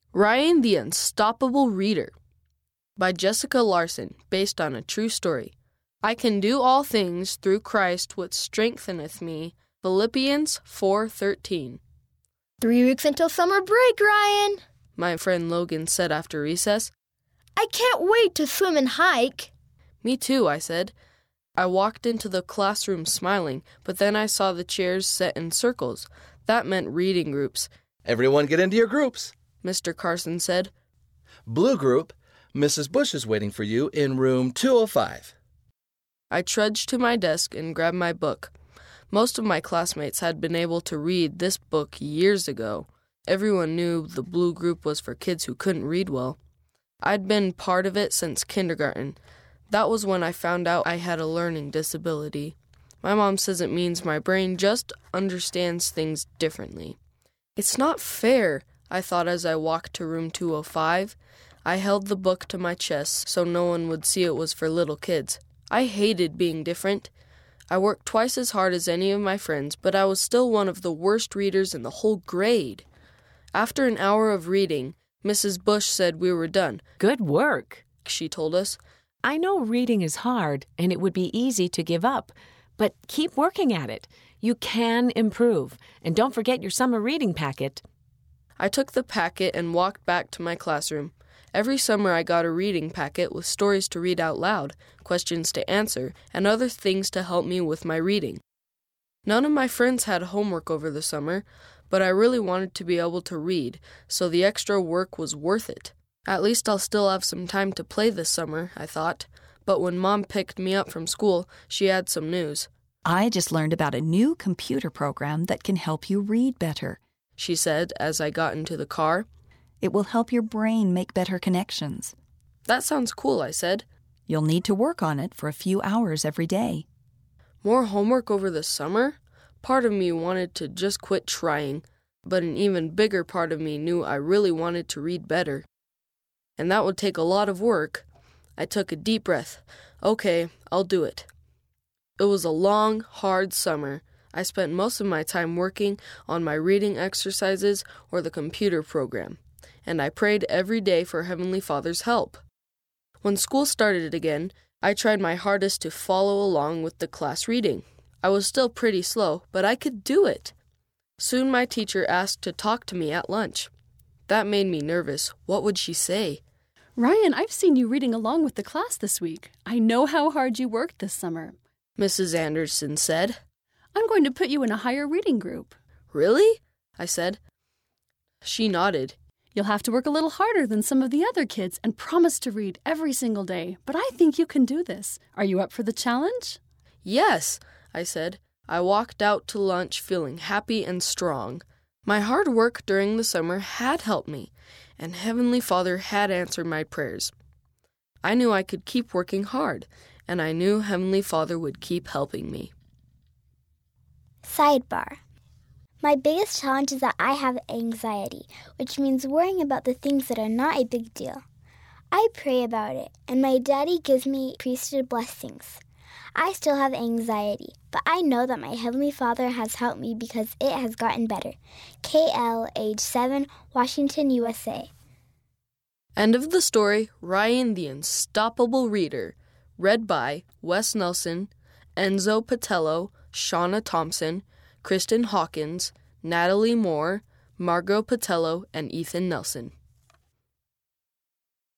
Ryan the Unstoppable Reader by Jessica Larson, based on a true story. I can do all things through Christ which strengtheneth me. Philippians 4:13. 3 weeks until summer break, Ryan, my friend Logan said after recess. I can't wait to swim and hike. Me too, I said. I walked into the classroom smiling, but then I saw the chairs set in circles. That meant reading groups. Everyone get into your groups, Mr. Carson said. Blue group, Mrs. Bush is waiting for you in room 205. I trudged to my desk and grabbed my book. Most of my classmates had been able to read this book years ago. Everyone knew the blue group was for kids who couldn't read well. I'd been part of it since kindergarten. That was when I found out I had a learning disability. My mom says it means my brain just understands things differently. It's not fair, I thought as I walked to room 205. I held the book to my chest so no one would see it was for little kids. I hated being different. I worked twice as hard as any of my friends, but I was still one of the worst readers in the whole grade. After an hour of reading, Mrs. Bush said we were done. Good work, she told us. I know reading is hard and it would be easy to give up, but keep working at it. You can improve, and don't forget your summer reading packet. I took the packet and walked back to my classroom. Every summer I got a reading packet with stories to read out loud, questions to answer, and other things to help me with my reading. None of my friends had homework over the summer, but I really wanted to be able to read, so the extra work was worth it. At least I'll still have some time to play this summer, I thought. But when Mom picked me up from school, she had some news. I just learned about a new computer program that can help you read better, she said as I got into the car. It will help your brain make better connections. That sounds cool, I said. You'll need to work on it for a few hours every day. More homework over the summer? Part of me wanted to just quit trying, but an even bigger part of me knew I really wanted to read better. And that would take a lot of work. I took a deep breath. Okay, I'll do it. It was a long, hard summer. I spent most of my time working on my reading exercises or the computer program, and I prayed every day for Heavenly Father's help. When school started again, I tried my hardest to follow along with the class reading. I was still pretty slow, but I could do it. Soon my teacher asked to talk to me at lunch. That made me nervous. What would she say? Ryan, I've seen you reading along with the class this week. I know how hard you worked this summer, Mrs. Anderson said. I'm going to put you in a higher reading group. Really? I said. She nodded. You'll have to work a little harder than some of the other kids and promise to read every single day, but I think you can do this. Are you up for the challenge? Yes, I said. I walked out to lunch feeling happy and strong. My hard work during the summer had helped me, and Heavenly Father had answered my prayers. I knew I could keep working hard, and I knew Heavenly Father would keep helping me. Sidebar. My biggest challenge is that I have anxiety, which means worrying about the things that are not a big deal. I pray about it, and my daddy gives me priesthood blessings. I still have anxiety, but I know that my Heavenly Father has helped me because it has gotten better. KL, age 7, Washington, USA. End of the story, Ryan the Unstoppable Reader. Read by Wes Nelson, Enzo Patello, Shauna Thompson, Kristen Hawkins, Natalie Moore, Margot Patello, and Ethan Nelson.